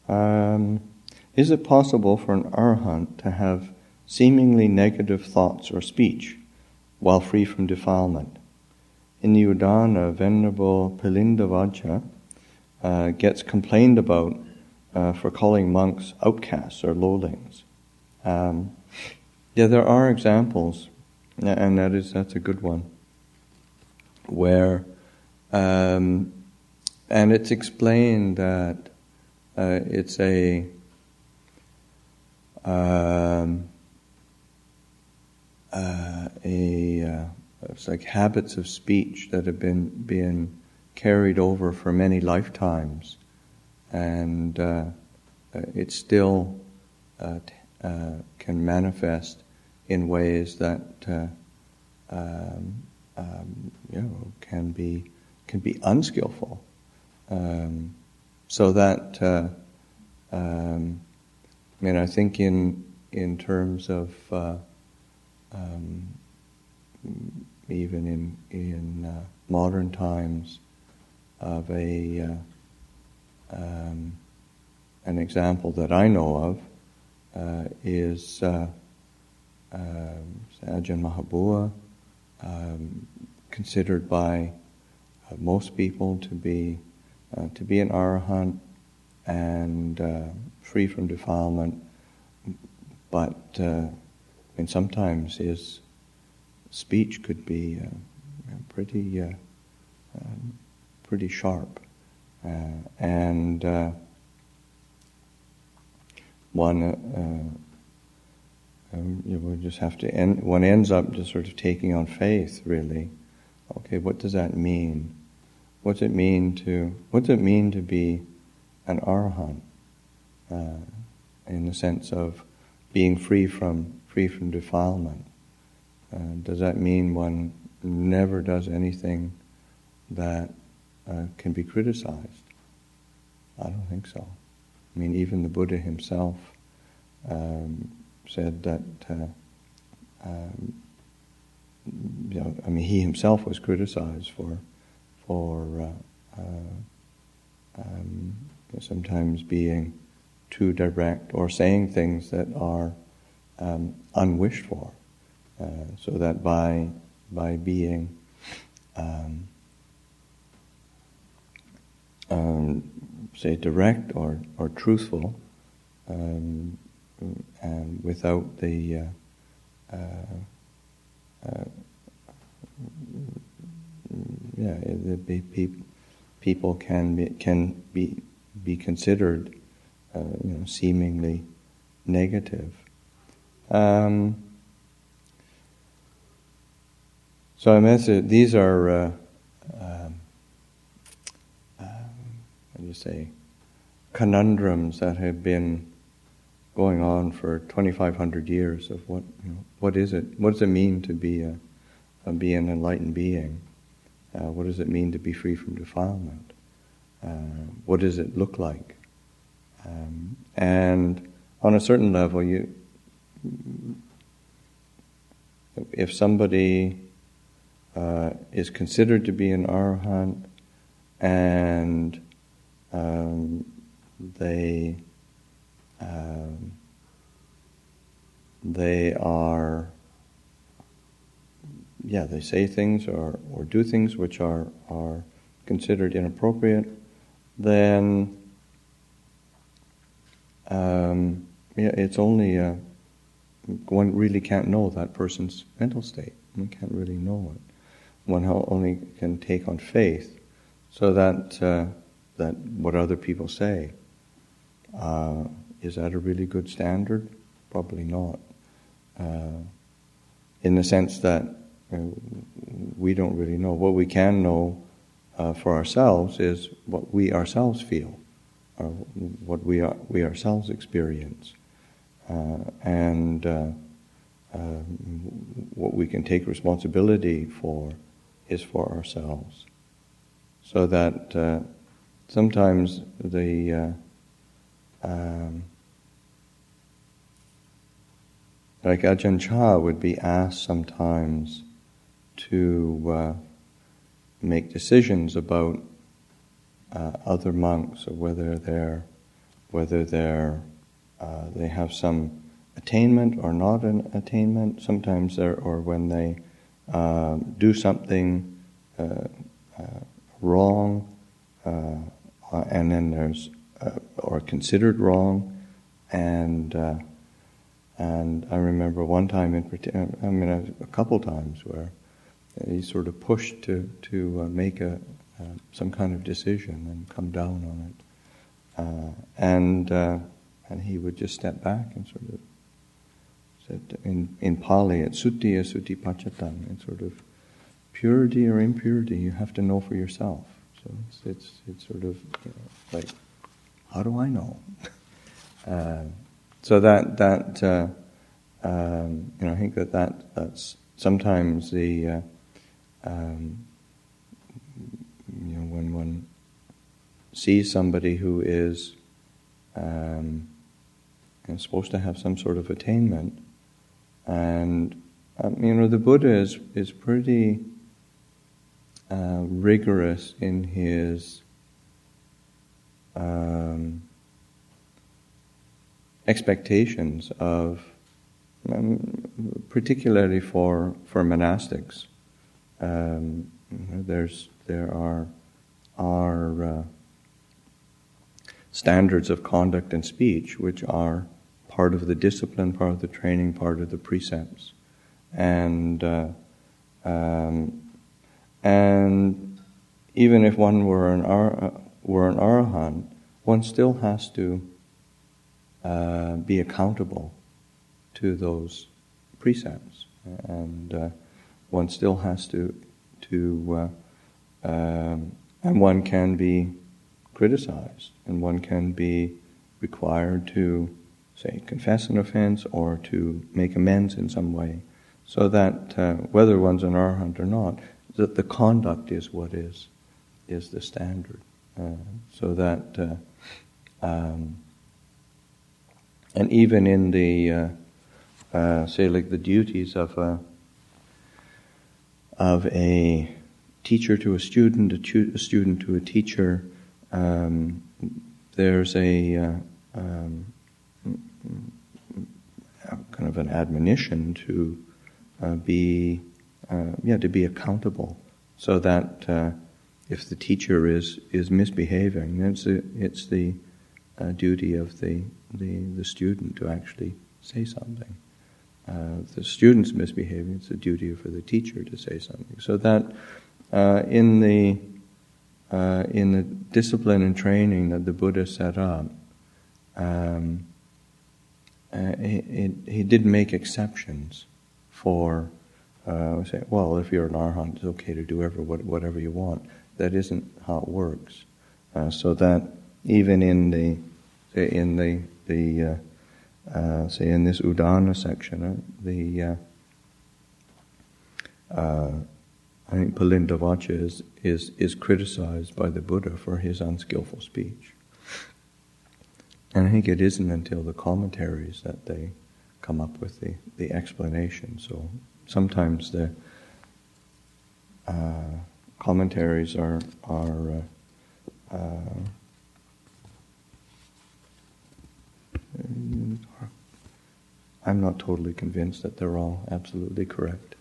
Is it possible for an arahant to have seemingly negative thoughts or speech while free from defilement? In the Udana, Venerable Pilindavajja gets complained about for calling monks outcasts or lowlings. There are examples, and that's a good one, where and it's explained that it's it's like habits of speech that have been carried over for many lifetimes, and it still can manifest in ways that can be unskillful. So that I think in terms of even in modern times, of an example that I know of is Ajahn Mahabua, considered by most people to be an arahant and free from defilement, but sometimes his speech could be pretty sharp, and one just have to one ends up just sort of taking on faith, really. Okay, what does that mean? What's it mean to be an arahant, in the sense of being free from defilement? Does that mean one never does anything that can be criticized? I don't think so. Even the Buddha himself said that he himself was criticized for sometimes being too direct or saying things that are unwished for. So that by being say direct or truthful, and without the people can be considered seemingly negative. So these are conundrums that have been going on for 2,500 years of what is it? What does it mean to be an enlightened being? What does it mean to be free from defilement? What does it look like? And on a certain level, if somebody is considered to be an arahant and they are they say things or do things which are considered inappropriate, then it's only one really can't know that person's mental state. One can't really know it. One only can take on faith, so that what other people say, is that a really good standard? Probably not. In the sense that we don't really know. What we can know for ourselves is what we ourselves feel, or what we ourselves experience, and what we can take responsibility for is for ourselves. So that sometimes like Ajahn Chah would be asked sometimes to make decisions about other monks, or whether they're whether they have some attainment or not an attainment. Sometimes or when they do something wrong, and then there's or considered wrong, and I remember one time in particular, a couple times where he sort of pushed to make some kind of decision and come down on it, and he would just step back and sort of said in Pali it's suttiya sutti pachatam. It's sort of purity or impurity you have to know for yourself. So it's sort of like, how do I know? So that I think that's sometimes the when one sees somebody who is supposed to have some sort of attainment, and the Buddha is pretty rigorous in his expectations of, particularly for monastics. There are standards of conduct and speech which are part of the discipline, part of the training, part of the precepts, and even if one were an arahant, one still has to be accountable to those precepts, and one still has to and one can be criticized, and one can be required to, say, confess an offense or to make amends in some way, so that whether one's an arahant or not, that the conduct is what is the standard, so that and even in the say, like the duties of a teacher to a student, a student to a teacher, there's a kind of an admonition to be accountable, so that if the teacher is misbehaving, it's the duty of the student to actually say something. If the student's misbehaving, it's the duty for the teacher to say something. So that in the discipline and training that the Buddha set up, he did make exceptions for, say, well, if you're an arahant, it's okay to do whatever you want. That isn't how it works. So that even in say in this Udana section, I think Palindavacha is criticized by the Buddha for his unskillful speech. And I think it isn't until the commentaries that they come up with the explanation. So sometimes the commentaries are I'm not totally convinced that they're all absolutely correct.